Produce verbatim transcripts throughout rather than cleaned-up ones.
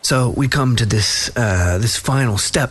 So we come to this, uh, this final step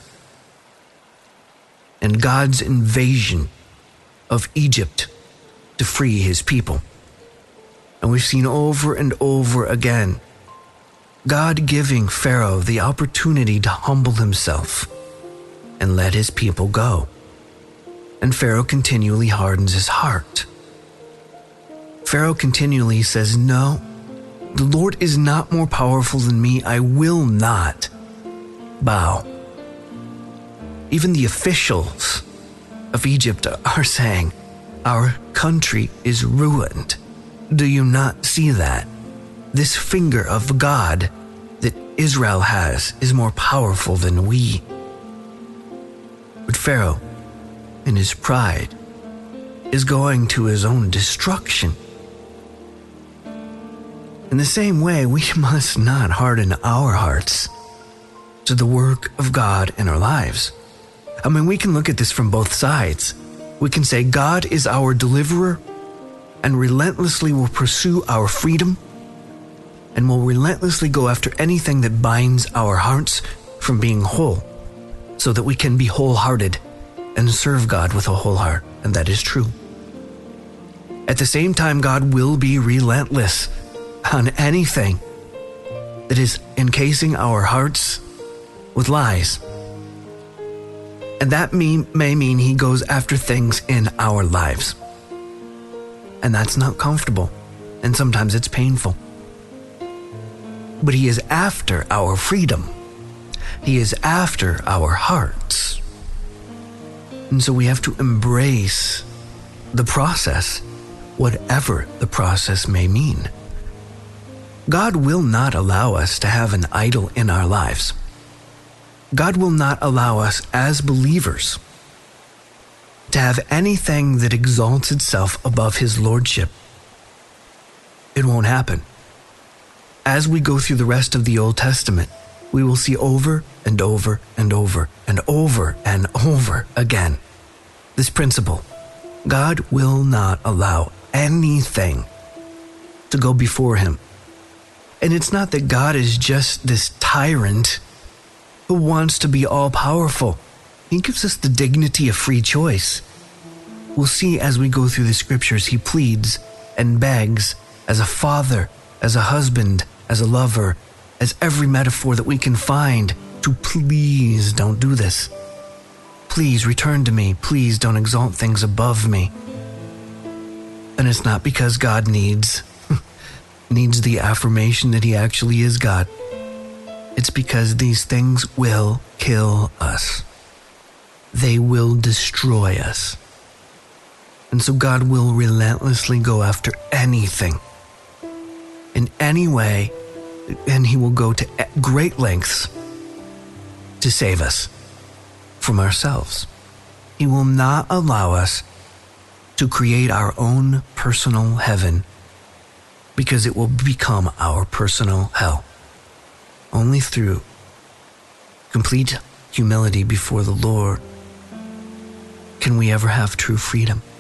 in God's invasion of Egypt to free his people. And we've seen over and over again God giving Pharaoh the opportunity to humble himself and let his people go. And Pharaoh continually hardens his heart. Pharaoh continually says, "No, the Lord is not more powerful than me. I will not bow." Even the officials of Egypt are saying, "Our country is ruined. Do you not see that? This finger of God that Israel has is more powerful than we." But Pharaoh, in his pride, is going to his own destruction. In the same way, we must not harden our hearts to the work of God in our lives. I mean, we can look at this from both sides. We can say God is our deliverer and relentlessly will pursue our freedom and will relentlessly go after anything that binds our hearts from being whole so that we can be wholehearted and serve God with a whole heart, and that is true. At the same time, God will be relentless on anything that is encasing our hearts with lies. And that may, may mean he goes after things in our lives. And that's not comfortable, and sometimes it's painful. But he is after our freedom. He is after our hearts. And so we have to embrace the process, whatever the process may mean. God will not allow us to have an idol in our lives. God will not allow us as believers to have anything that exalts itself above his lordship. It won't happen. As we go through the rest of the Old Testament, we will see over and over and over and over and over again this principle. God will not allow anything to go before him. And it's not that God is just this tyrant who wants to be all-powerful. He gives us the dignity of free choice. We'll see as we go through the scriptures, he pleads and begs as a father, as a husband, as a lover, as every metaphor that we can find to please don't do this. Please return to me. Please don't exalt things above me. And it's not because God needs, needs the affirmation that he actually is God. It's because these things will kill us. They will destroy us. And so God will relentlessly go after anything, in any way, and he will go to great lengths to save us from ourselves. He will not allow us to create our own personal heaven because it will become our personal hell. Only through complete humility before the Lord can we ever have true freedom.